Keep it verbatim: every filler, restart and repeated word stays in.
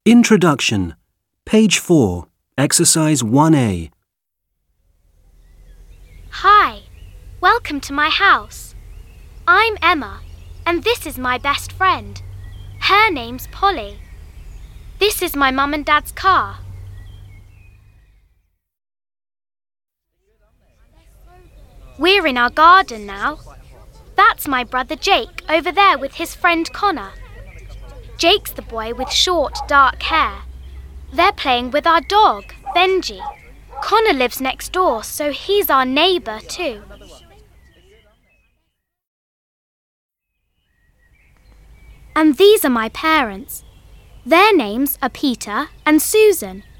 Introduction. Page four. Exercise one A. Hi, welcome to my house. I'm Emma, and this is my best friend. Her name's Polly. This is my mum and dad's car. We're in our garden now. That's my brother Jake over there with his friend Connor. Jake's the boy with short, dark hair. They're playing with our dog, Benji. Connor lives next door, so he's our neighbour too. And these are my parents. Their names are Peter and Susan.